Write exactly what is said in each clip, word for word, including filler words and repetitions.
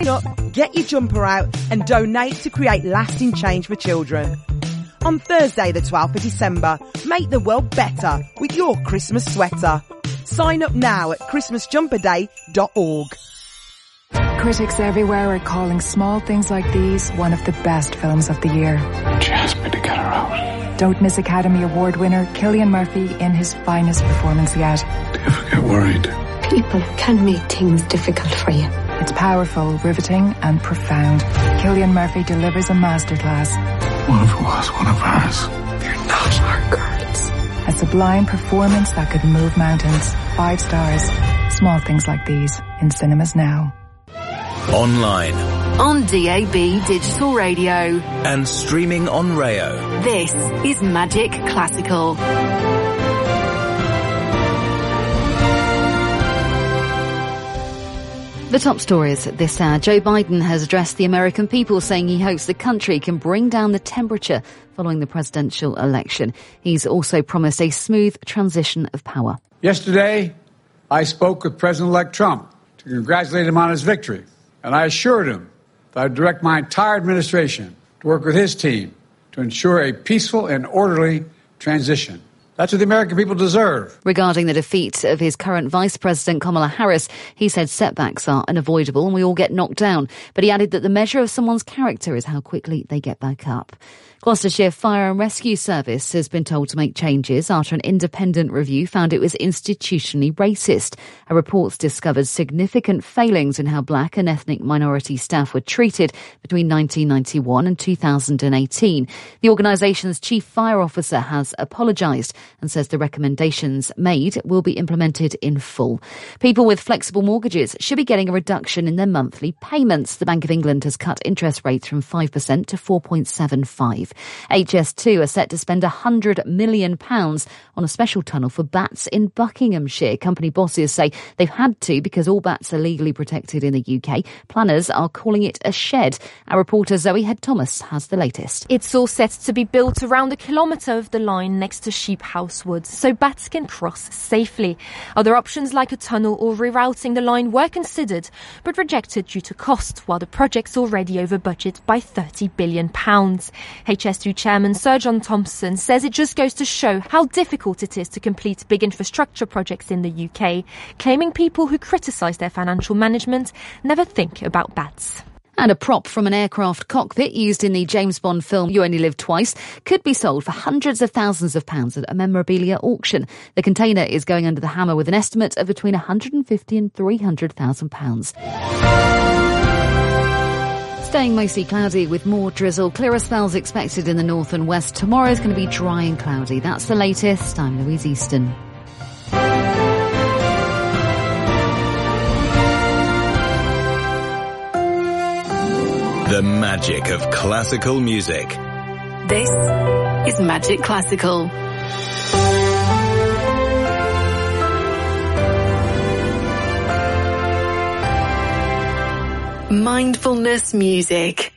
up, get your jumper out and donate to create lasting change for children. On Thursday the twelfth of December, make the world better with your Christmas sweater. Sign up now at christmas jumper day dot org. Critics everywhere are calling Small Things Like These one of the best films of the year. She asked me to get her out. Don't miss Academy Award winner Cillian Murphy in his finest performance yet. Do you ever get worried? People can make things difficult for you. It's powerful, riveting and profound. Cillian Murphy delivers a masterclass. What if it was one of ours? They're not our girls. A sublime performance that could move mountains. Five stars. Small Things Like These in cinemas now. Online. On D A B Digital Radio. And streaming on Rayo. This is Magic Classical. The top stories this hour. Joe Biden has addressed the American people, saying he hopes the country can bring down the temperature following the presidential election. He's also promised a smooth transition of power. Yesterday, I spoke with President-elect Trump to congratulate him on his victory, and I assured him that I would direct my entire administration to work with his team to ensure a peaceful and orderly transition. That's what the American people deserve. Regarding the defeat of his current Vice President Kamala Harris, he said setbacks are unavoidable and we all get knocked down. But he added that the measure of someone's character is how quickly they get back up. Gloucestershire Fire and Rescue Service has been told to make changes after an independent review found it was institutionally racist. A report discovered significant failings in how black and ethnic minority staff were treated between nineteen ninety-one and two thousand eighteen. The organisation's chief fire officer has apologised and says the recommendations made will be implemented in full. People with flexible mortgages should be getting a reduction in their monthly payments. The Bank of England has cut interest rates from five percent to four point seven five. H S two are set to spend one hundred million pounds on a special tunnel for bats in Buckinghamshire. Company bosses say they've had to because all bats are legally protected in the U K. Planners are calling it a shed. Our reporter Zoe Head-Thomas has the latest. It's all set to be built around a kilometre of the line next to Sheep House Woods so bats can cross safely. Other options like a tunnel or rerouting the line were considered but rejected due to cost, while the project's already over budget by thirty billion pounds. H S two chairman Sir John Thompson says it just goes to show how difficult it is to complete big infrastructure projects in the U K, claiming people who criticise their financial management never think about bats. And a prop from an aircraft cockpit used in the James Bond film You Only Live Twice could be sold for hundreds of thousands of pounds at a memorabilia auction. The container is going under the hammer with an estimate of between one hundred fifty and three hundred thousand pounds. Staying mostly cloudy with more drizzle. Clearer spells expected in the north and west. Tomorrow's going to be dry and cloudy. That's the latest. I'm Louise Easton. The magic of classical music. This is Magic Classical. Mindfulness music.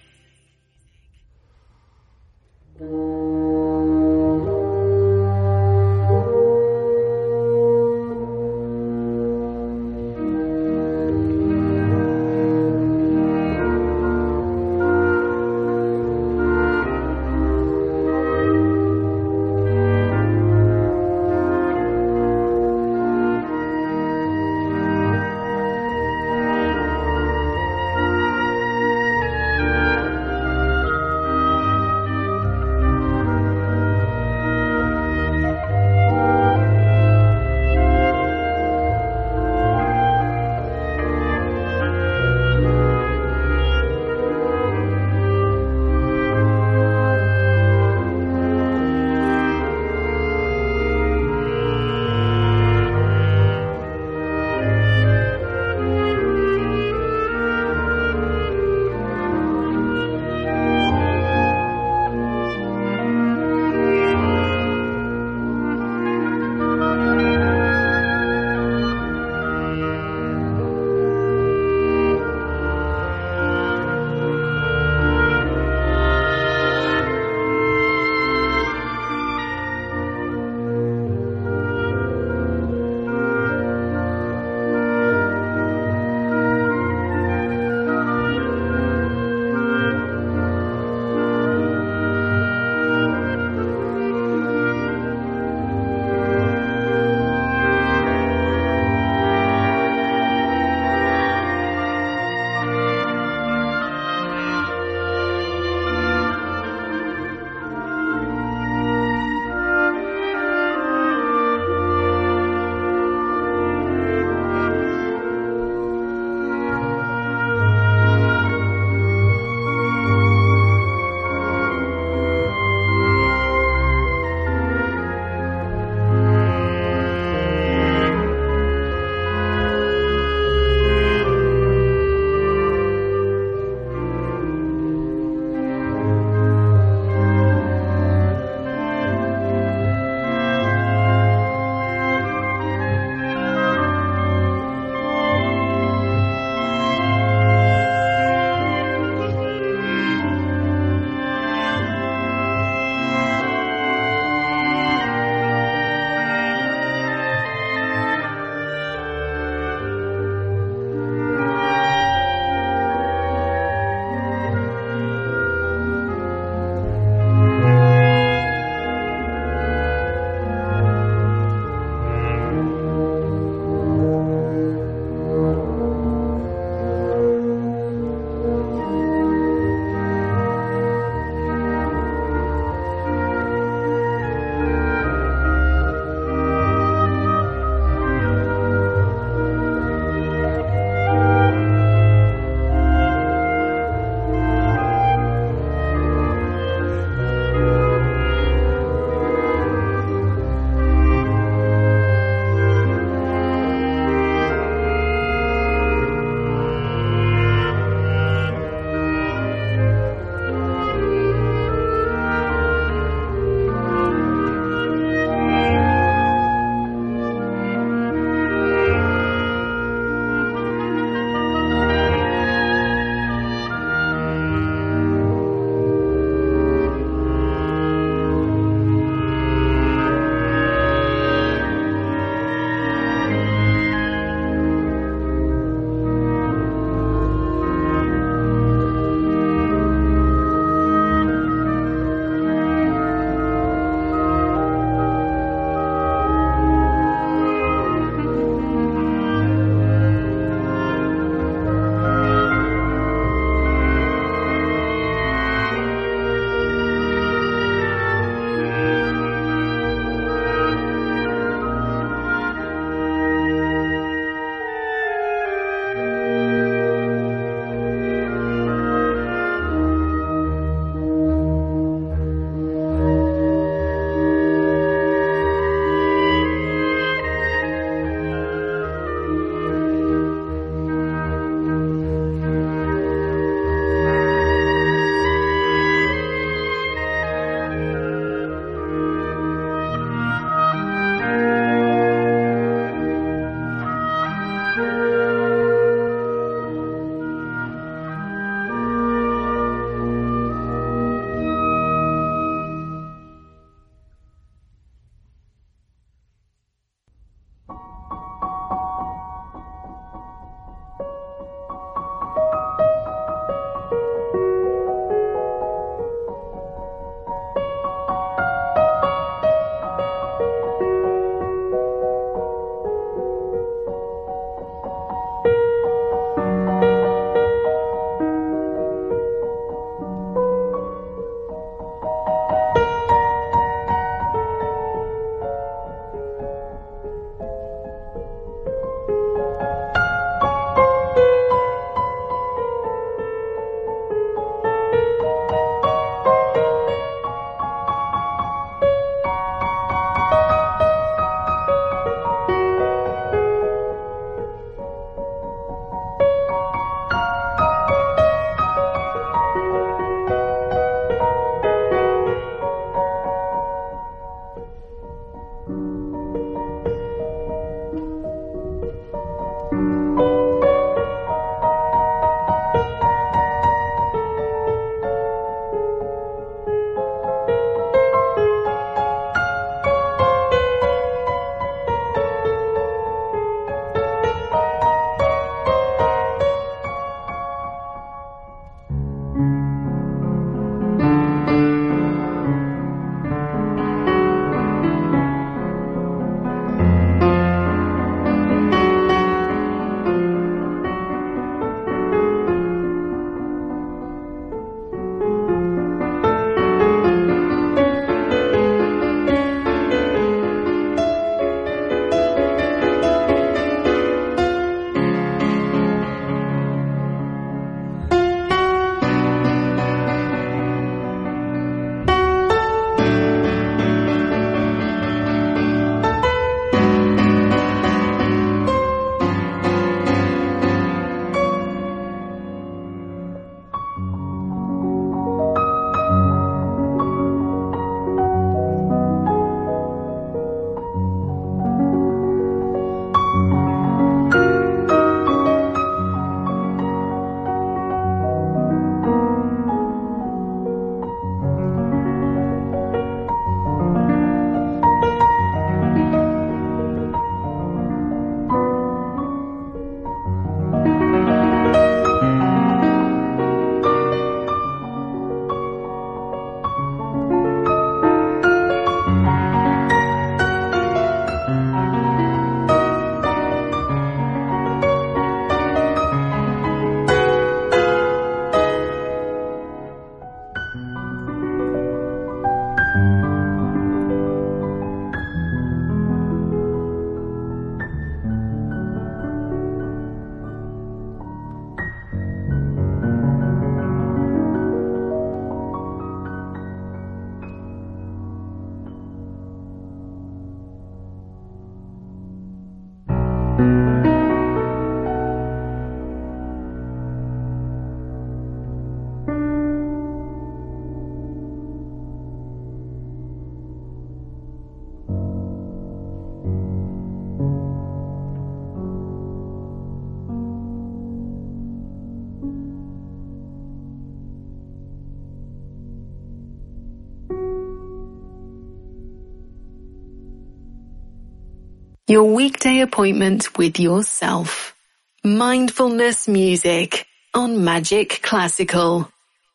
Your weekday appointment with yourself. Mindfulness music on Magic Classical.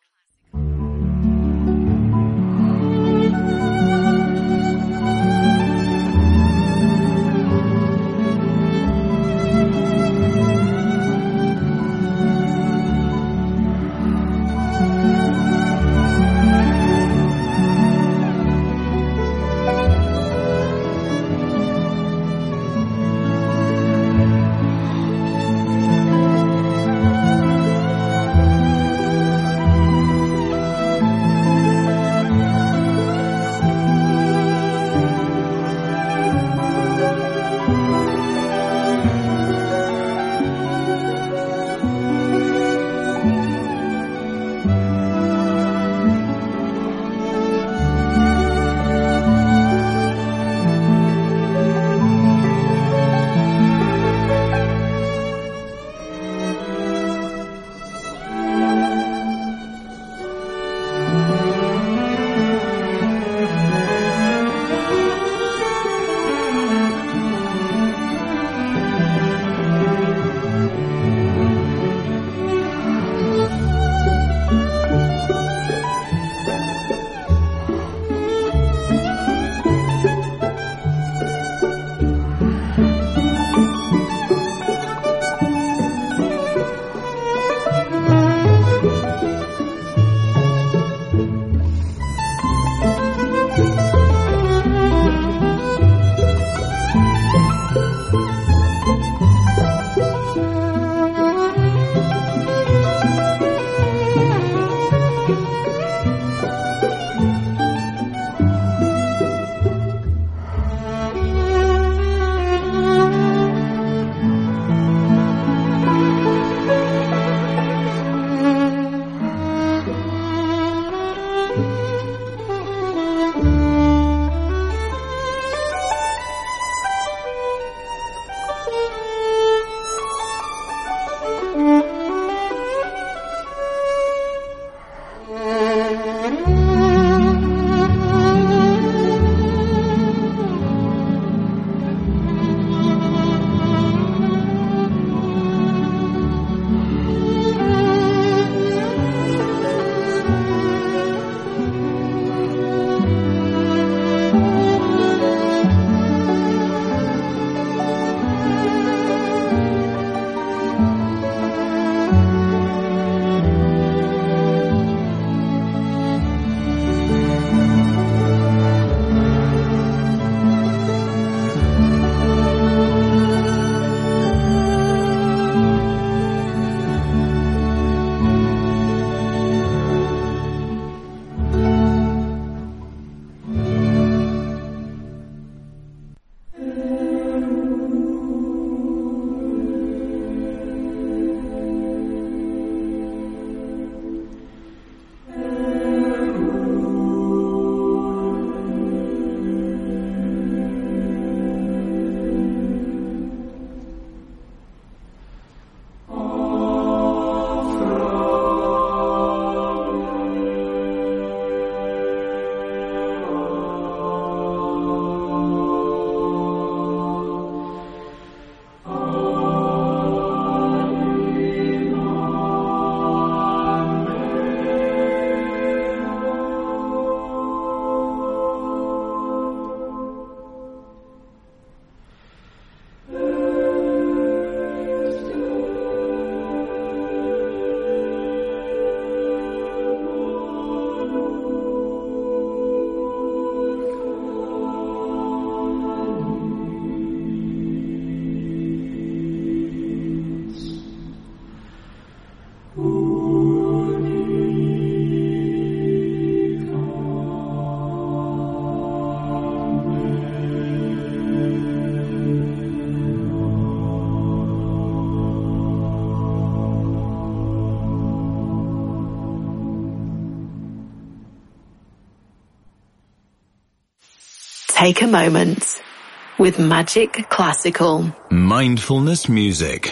Take a moment with Magic Classical. Mindfulness music.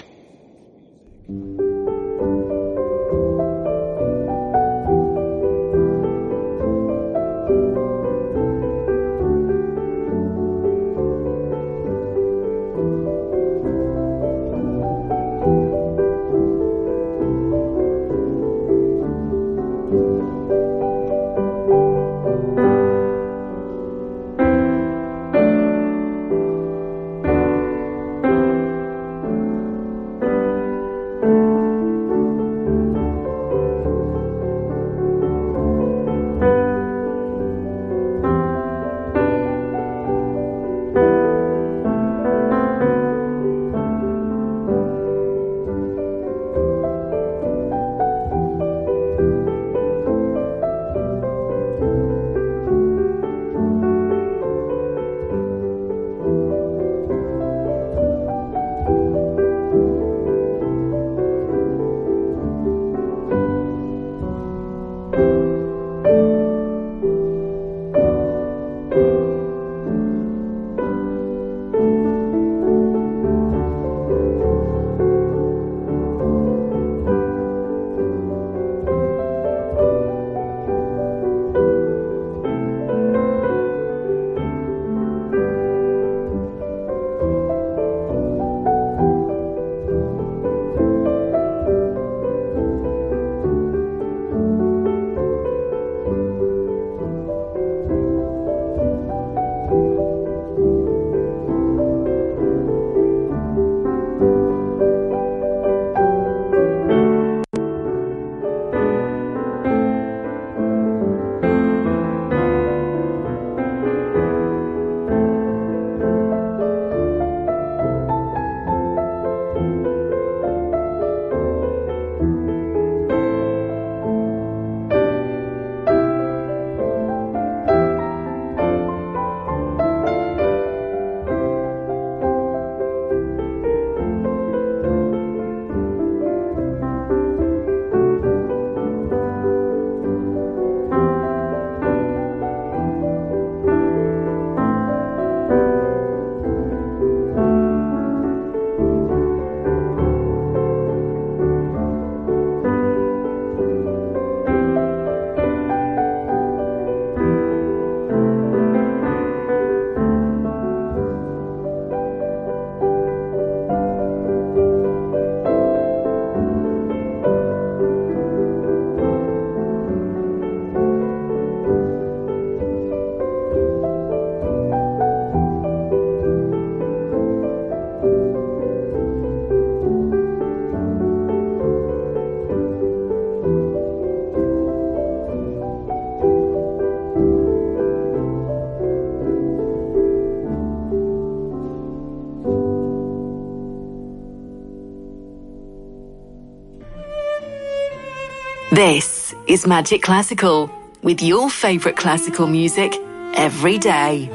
This is Magic Classical, with your favourite classical music every day.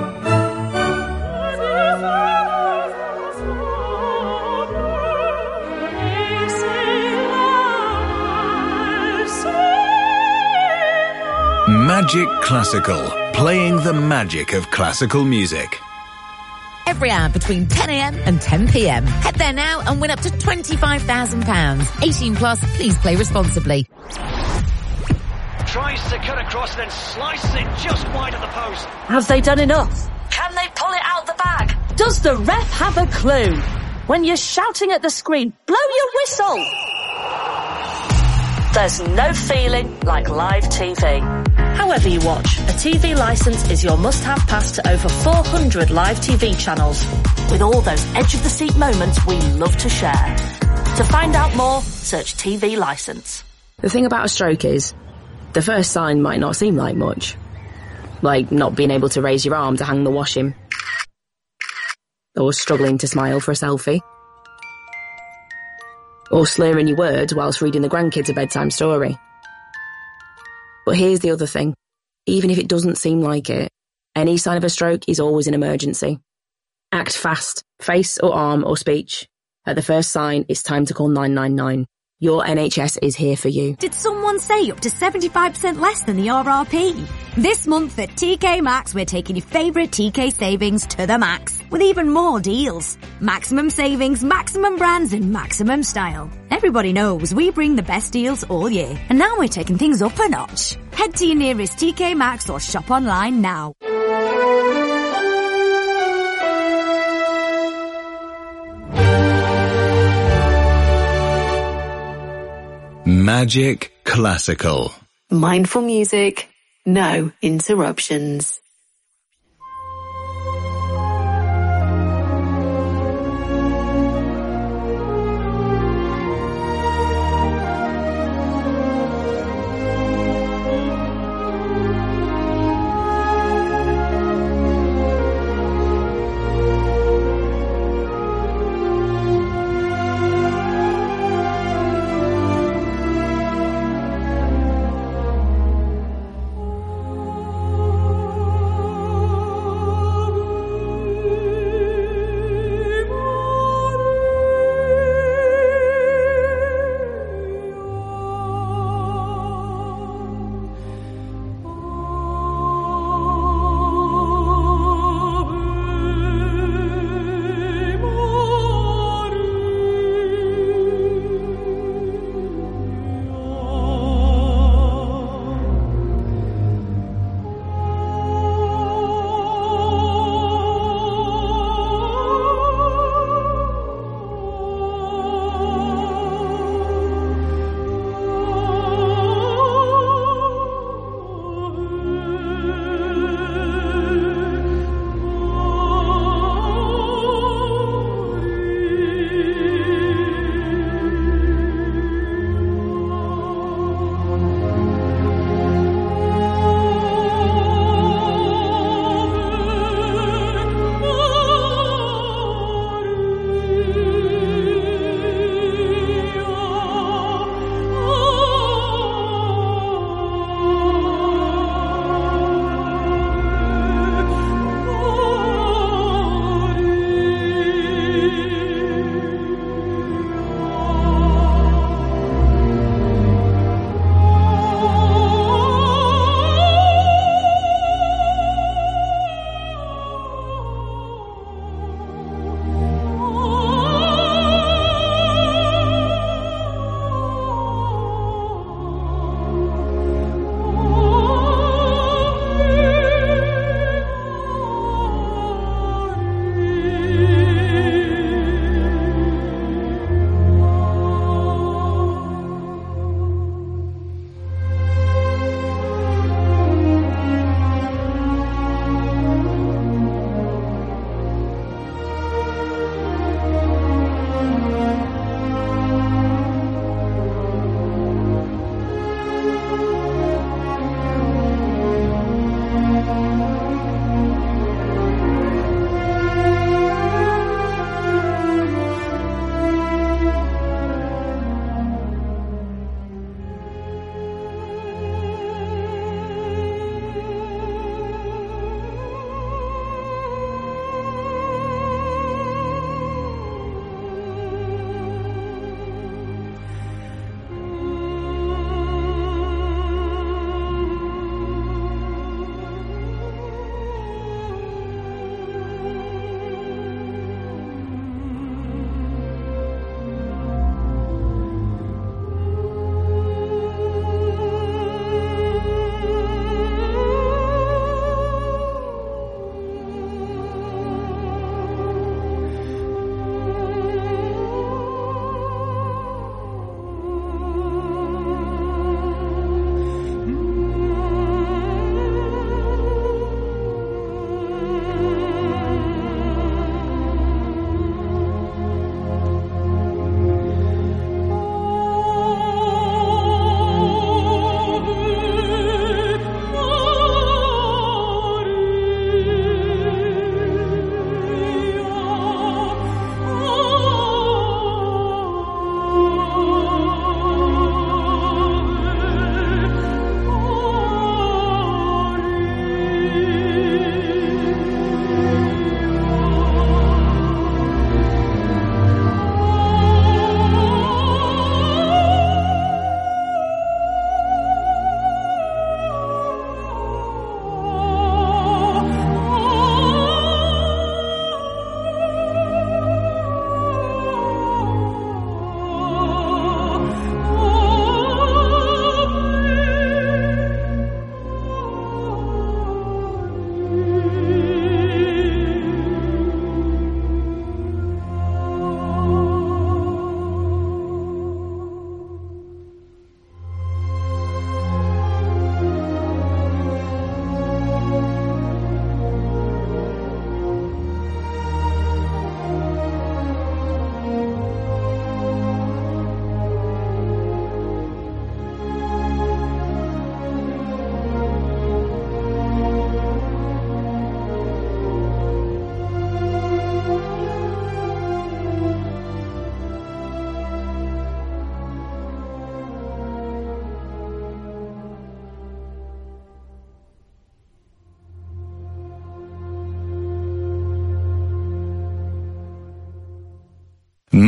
Magic Classical, playing the magic of classical music. Every hour between ten a m and ten p m. Head there now and win up to twenty-five thousand pounds. eighteen plus, please play responsibly. Tries to cut across and then slices it just wide of the post. Have they done enough? Can they pull it out the bag? Does the ref have a clue? When you're shouting at the screen, blow your whistle! There's no feeling like live T V. However you watch, a T V licence is your must-have pass to over four hundred live T V channels, with all those edge-of-the-seat moments we love to share. To find out more, search T V licence. The thing about a stroke is, the first sign might not seem like much. Like not being able to raise your arm to hang the washing. Or struggling to smile for a selfie. Or slurring your words whilst reading the grandkids a bedtime story. But here's the other thing. Even if it doesn't seem like it, any sign of a stroke is always an emergency. Act fast, face or arm or speech. At the first sign, it's time to call nine nine nine. Your N H S is here for you. Did someone say up to seventy-five percent less than the R R P? This month at T K Maxx, we're taking your favourite T K savings to the max, with even more deals. Maximum savings, maximum brands and maximum style. Everybody knows we bring the best deals all year, and now we're taking things up a notch. Head to your nearest T K Maxx or shop online now. Magic Classical. Mindful music, no interruptions.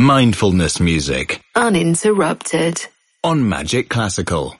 mindfulness music. Uninterrupted. On Magic Classical.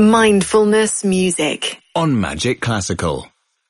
Mindfulness music on Magic Classical.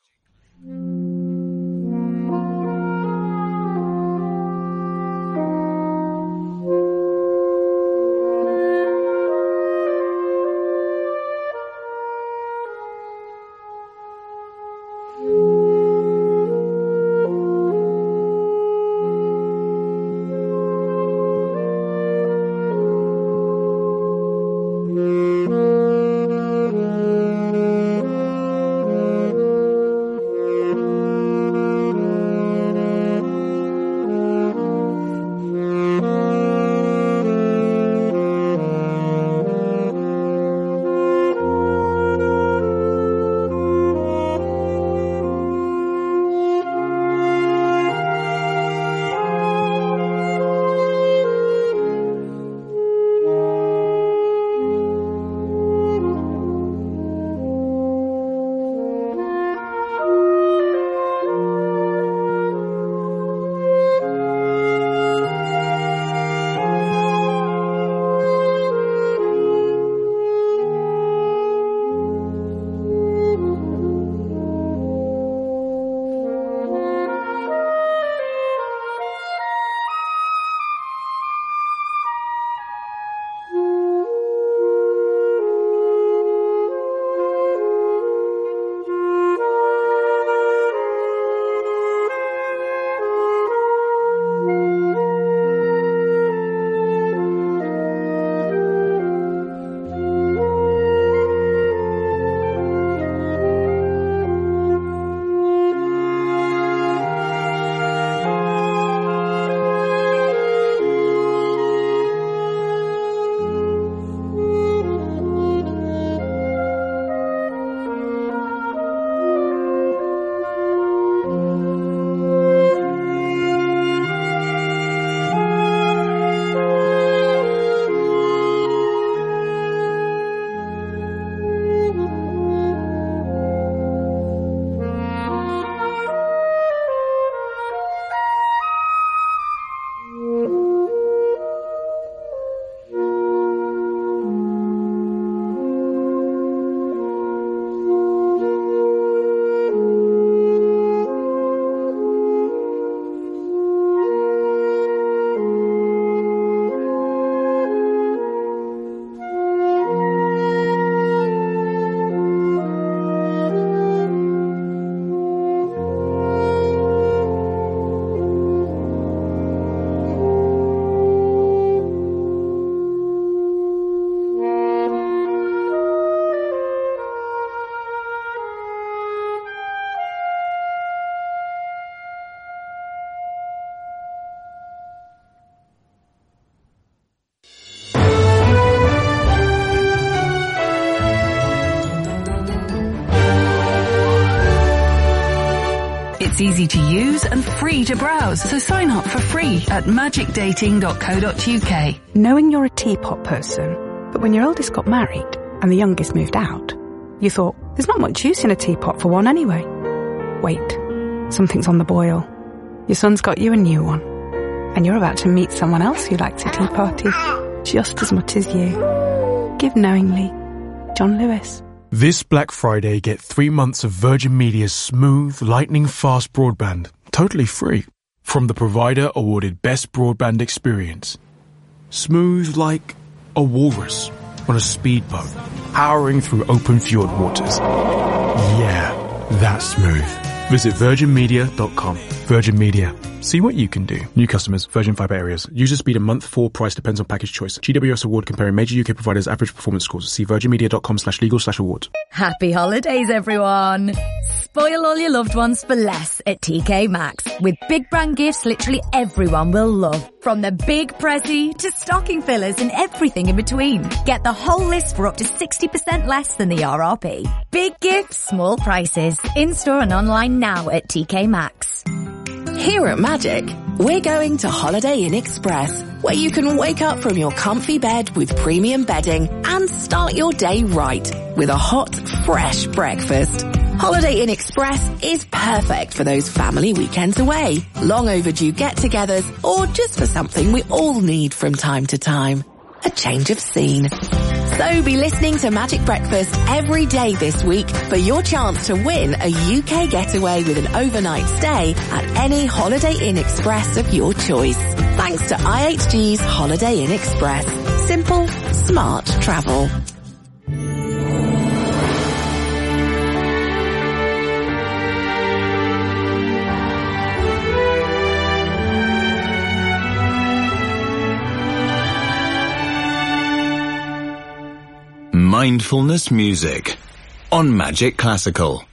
It's easy to use and free to browse, so sign up for free at magic dating dot co dot uk. Knowing you're a teapot person, but when your eldest got married and the youngest moved out, you thought, there's not much use in a teapot for one anyway. Wait, something's on the boil. Your son's got you a new one, and you're about to meet someone else who likes a tea party just as much as you. Give knowingly. John Lewis. This Black Friday, get three months of Virgin Media's smooth, lightning-fast broadband, totally free, from the provider-awarded Best Broadband Experience. Smooth like a walrus on a speedboat, powering through open fjord waters. Yeah, that's smooth. Visit virgin media dot com. Virgin Media. See what you can do. New customers, Virgin Fibre areas. User speed and month for price depends on package choice. G W S award comparing major U K providers' average performance scores. See virgin media dot com slash legal slash awards. Happy holidays, everyone. Spoil all your loved ones for less at T K Maxx. With big brand gifts literally everyone will love. From the big Prezi to stocking fillers and everything in between. Get the whole list for up to sixty percent less than the R R P. Big gifts, small prices. In-store and online now at T K Maxx. Here at Magic, we're going to Holiday Inn Express, where you can wake up from your comfy bed with premium bedding and start your day right with a hot, fresh breakfast. Holiday Inn Express is perfect for those family weekends away, long overdue get-togethers, or just for something we all need from time to time. A change of scene. So be listening to Magic Breakfast every day this week for your chance to win a U K getaway with an overnight stay at any Holiday Inn Express of your choice. Thanks to I H G's Holiday Inn Express. Simple, smart travel. Mindfulness music on Magic Classical.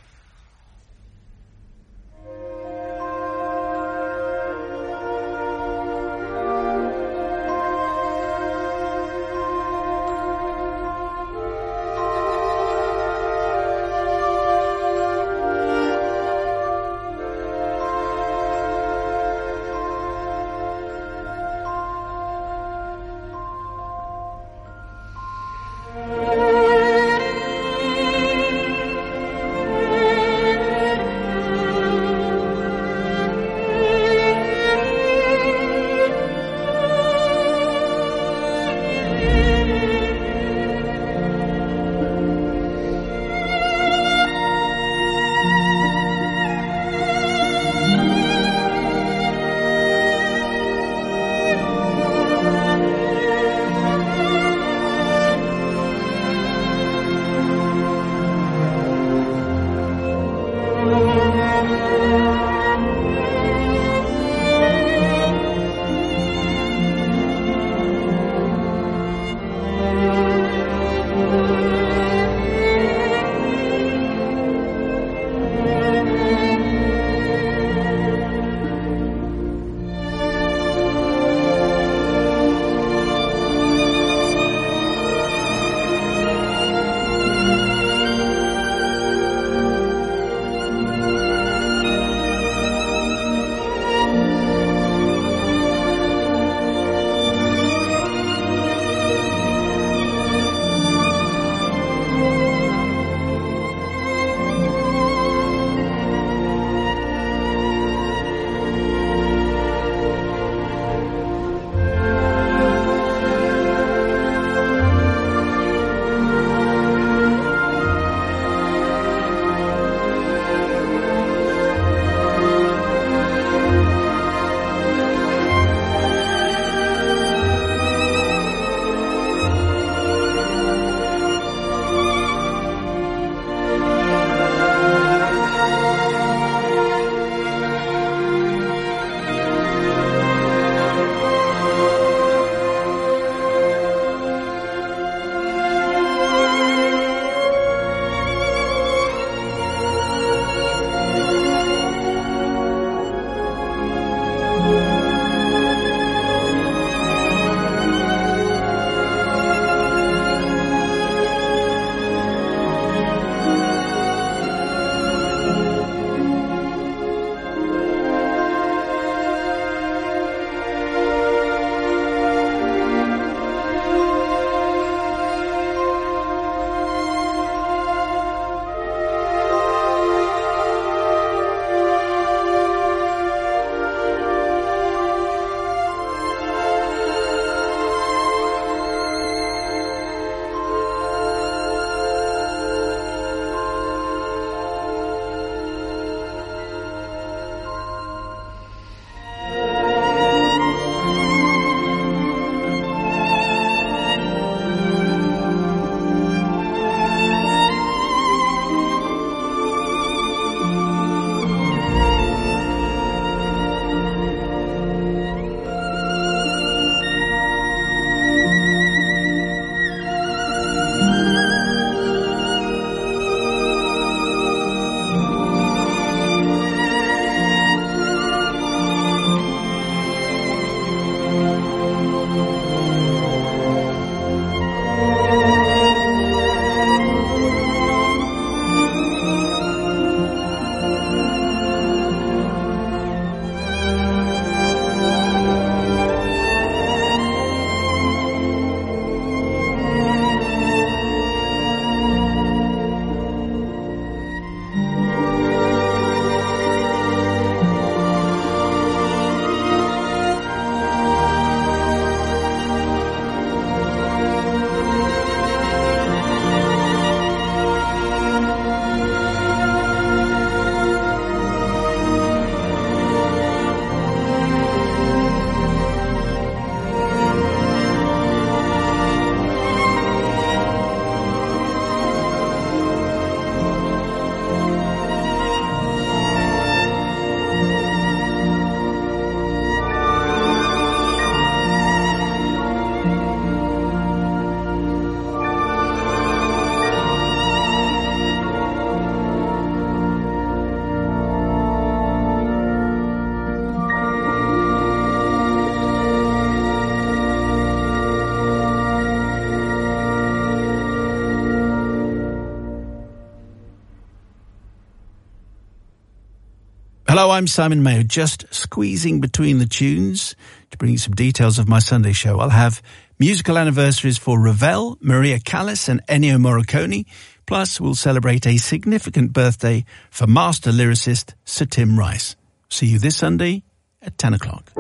Hello, I'm Simon Mayo, just squeezing between the tunes to bring you some details of my Sunday show. I'll have musical anniversaries for Ravel, Maria Callas and Ennio Morricone. Plus, we'll celebrate a significant birthday for master lyricist Sir Tim Rice. See you this Sunday at ten o'clock.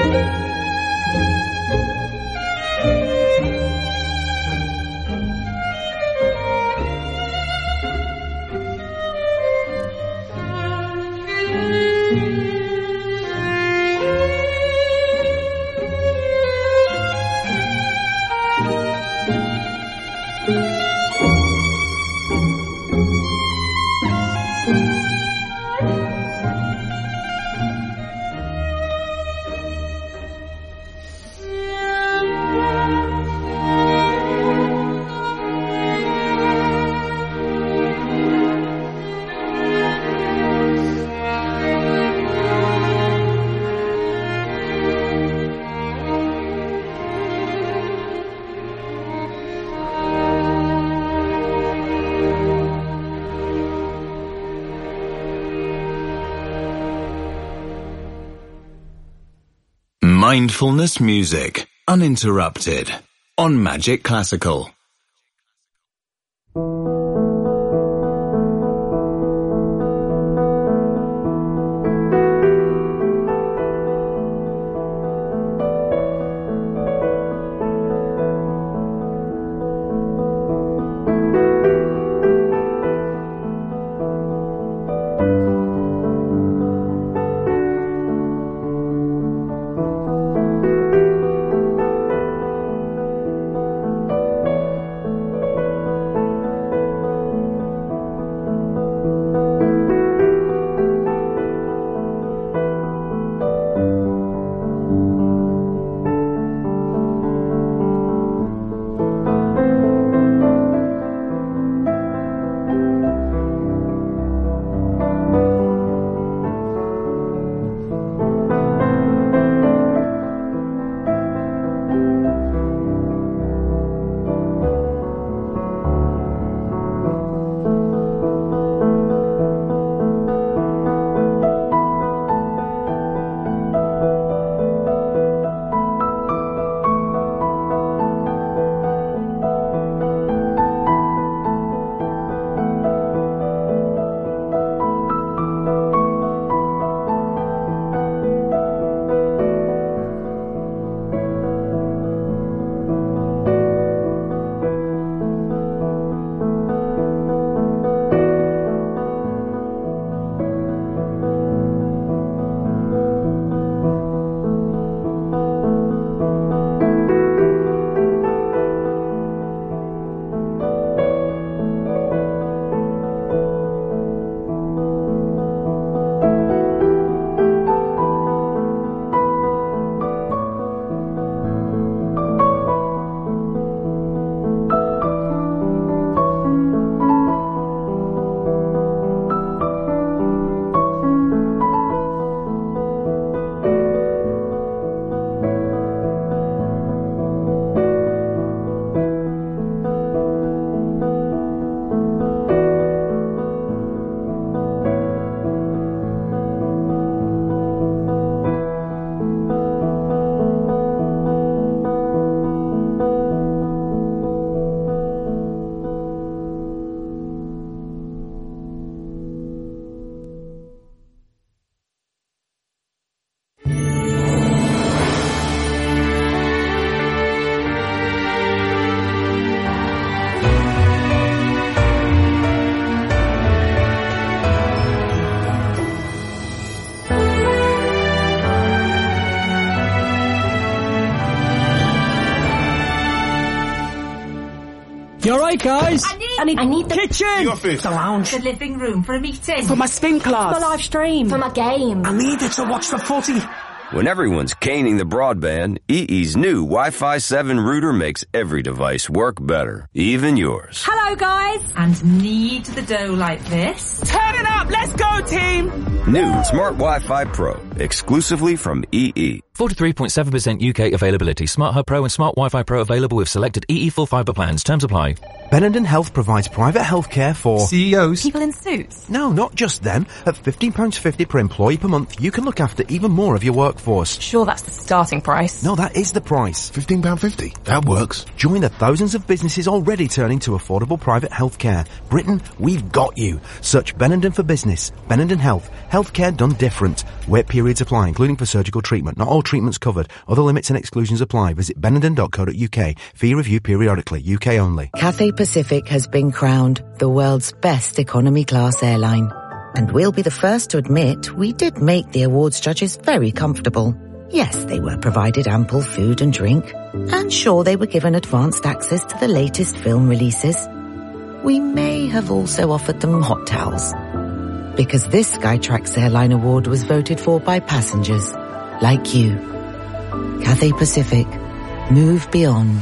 Mindfulness music, uninterrupted, on Magic Classical. You alright, guys? I need, I need, I need the kitchen, the office, the lounge, the living room for a meeting, for my spin class, for my live stream, for my game. I need it to watch the footy. When everyone's caning the broadband, E E's new Wi-Fi seven router makes every device work better, even yours. Hello, guys. And knead the dough like this. Turn it up, let's go, team. New Smart Wi-Fi Pro, exclusively from E E. forty-three point seven percent U K availability. Smart Hub Pro and Smart Wi-Fi Pro available with selected E E full fibre plans. Terms apply. Benenden Health provides private healthcare for C E Os. People in suits. No, not just them. At fifteen pounds fifty per employee per month, you can look after even more of your workforce. workforce. Sure, that's the starting price. No, that is the price. fifteen pounds fifty. That works. Join the thousands of businesses already turning to affordable private healthcare. Britain, we've got you. Search Benenden for Business. Benenden Health. Healthcare done different. Wait periods apply, including for surgical treatment. Not all treatments covered. Other limits and exclusions apply. Visit benenden dot co dot uk. Fee review periodically. U K only. Cathay Pacific has been crowned the world's best economy class airline. And we'll be the first to admit we did make the awards judges very comfortable. Yes, they were provided ample food and drink. And sure, they were given advanced access to the latest film releases. We may have also offered them hot towels. Because this Skytrax Airline Award was voted for by passengers like you. Cathay Pacific. Move beyond.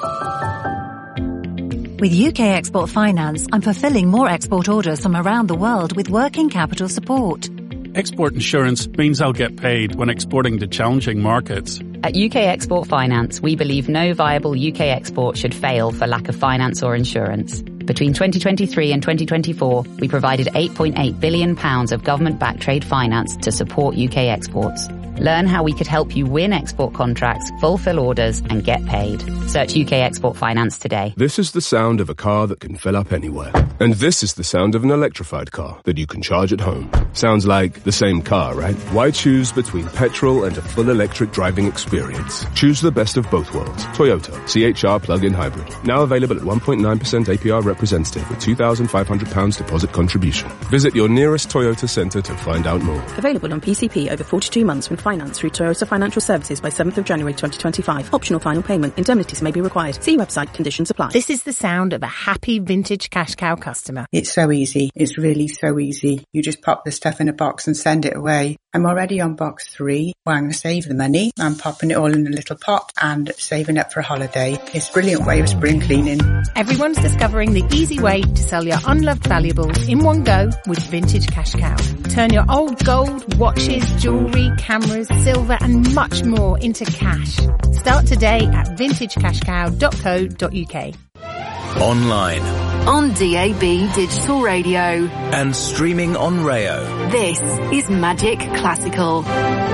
With U K Export Finance, I'm fulfilling more export orders from around the world with working capital support. Export insurance means I'll get paid when exporting to challenging markets. At U K Export Finance, we believe no viable U K export should fail for lack of finance or insurance. Between twenty twenty-three and twenty twenty-four, we provided eight point eight billion pounds of government-backed trade finance to support U K exports. Learn how we could help you win export contracts, fulfill orders, and get paid. Search U K Export Finance today. This is the sound of a car that can fill up anywhere. And this is the sound of an electrified car that you can charge at home. Sounds like the same car, right? Why choose between petrol and a full electric driving experience? Choose the best of both worlds. Toyota C H R plug-in hybrid. Now available at one point nine percent A P R representative with two thousand five hundred pounds deposit contribution. Visit your nearest Toyota centre to find out more. Available on P C P over forty-two months with finance through Toyota Financial Services by seventh of January twenty twenty-five. Optional final payment. Indemnities may be required. See website. Conditions apply. This is the sound of a happy vintage cash cow customer. It's so easy. It's really so easy. You just pop the stuff in a box and send it away. I'm already on box three. Well, I'm going to save the money. I'm popping it all in a little pot and saving up for a holiday. It's a brilliant way of spring cleaning. Everyone's discovering the easy way to sell your unloved valuables in one go with Vintage Cash Cow. Turn your old gold, watches, jewellery, cameras, silver and much more into cash. Start today at vintage cash cow dot co dot uk. Online. On D A B Digital Radio. And streaming on Rayo. This is Magic Classical.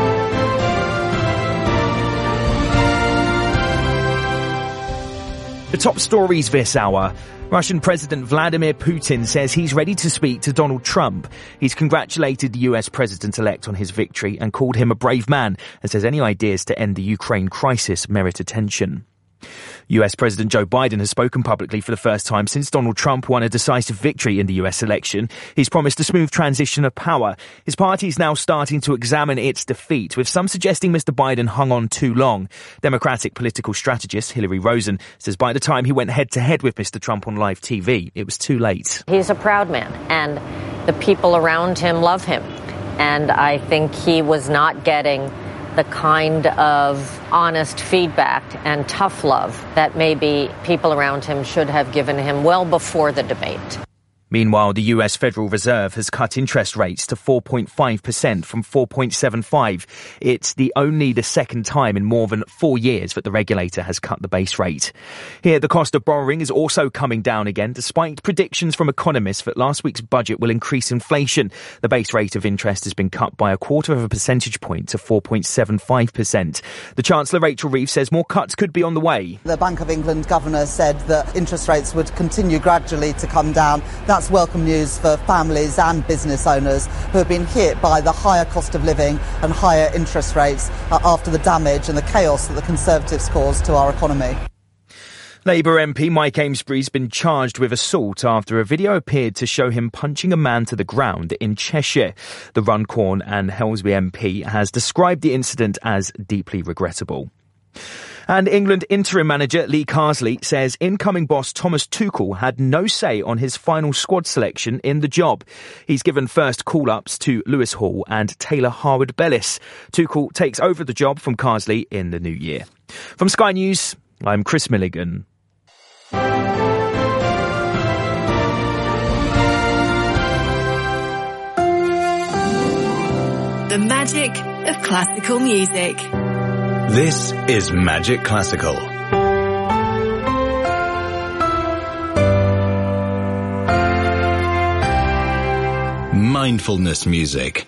The top stories this hour. Russian President Vladimir Putin says he's ready to speak to Donald Trump. He's congratulated the U S President-elect on his victory and called him a brave man and says any ideas to end the Ukraine crisis merit attention. U S President Joe Biden has spoken publicly for the first time since Donald Trump won a decisive victory in the U S election. He's promised a smooth transition of power. His party is now starting to examine its defeat, with some suggesting Mister Biden hung on too long. Democratic political strategist Hillary Rosen says by the time he went head-to-head with Mister Trump on live T V, it was too late. He's a proud man, and the people around him love him. And I think he was not getting the kind of honest feedback and tough love that maybe people around him should have given him well before the debate. Meanwhile, the U S Federal Reserve has cut interest rates to four point five percent from four point seven five. It's the only the second time in more than four years that the regulator has cut the base rate. Here, the cost of borrowing is also coming down again, despite predictions from economists that last week's budget will increase inflation. The base rate of interest has been cut by a quarter of a percentage point to four point seven five percent. The Chancellor, Rachel Reeves, says more cuts could be on the way. The Bank of England governor said that interest rates would continue gradually to come down. That That's welcome news for families and business owners who have been hit by the higher cost of living and higher interest rates uh, after the damage and the chaos that the Conservatives caused to our economy. Labour M P Mike Amesbury's been charged with assault after a video appeared to show him punching a man to the ground in Cheshire. The Runcorn and Helsby M P has described the incident as deeply regrettable. And England interim manager Lee Carsley says incoming boss Thomas Tuchel had no say on his final squad selection in the job. He's given first call-ups to Lewis Hall and Taylor Harwood-Bellis. Tuchel takes over the job from Carsley in the new year. From Sky News, I'm Chris Milligan. The magic of classical music. This is Magic Classical. Mindfulness music.